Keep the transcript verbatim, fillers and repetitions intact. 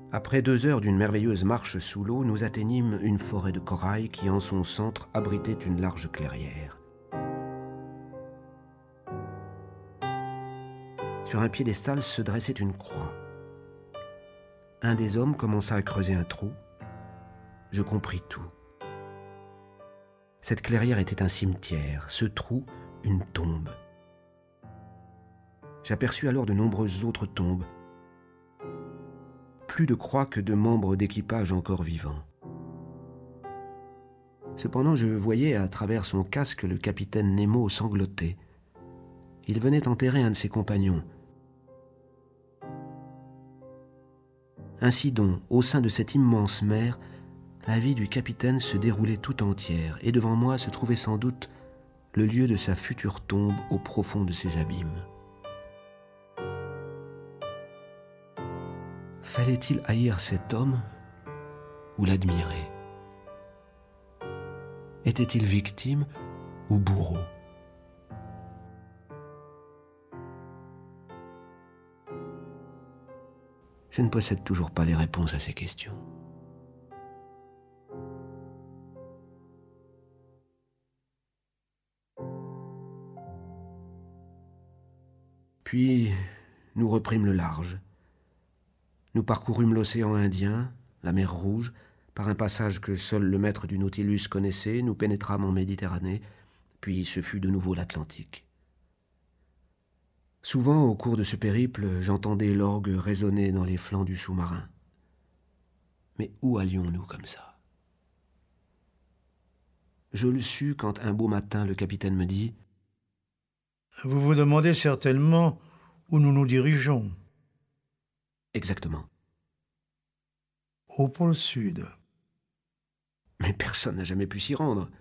Après deux heures d'une merveilleuse marche sous l'eau, nous atteignîmes une forêt de corail qui, en son centre, abritait une large clairière. Sur un piédestal se dressait une croix. Un des hommes commença à creuser un trou. Je compris tout. Cette clairière était un cimetière, ce trou, une tombe. J'aperçus alors de nombreuses autres tombes, plus de croix que de membres d'équipage encore vivants. Cependant, je voyais à travers son casque le capitaine Nemo sangloter. Il venait enterrer un de ses compagnons. Ainsi donc, au sein de cette immense mer, la vie du capitaine se déroulait tout entière, et devant moi se trouvait sans doute le lieu de sa future tombe au profond de ses abîmes. Fallait-il haïr cet homme ou l'admirer? Était-il victime ou bourreau? Je ne possède toujours pas les réponses à ces questions. Puis, nous reprîmes le large. Nous parcourûmes l'océan Indien, la mer Rouge, par un passage que seul le maître du Nautilus connaissait, nous pénétrâmes en Méditerranée, puis ce fut de nouveau l'Atlantique. Souvent, au cours de ce périple, j'entendais l'orgue résonner dans les flancs du sous-marin. Mais où allions-nous comme ça? Je le sus quand un beau matin le capitaine me dit « Vous vous demandez certainement où nous nous dirigeons. » Exactement. Au pôle Sud. Mais personne n'a jamais pu s'y rendre.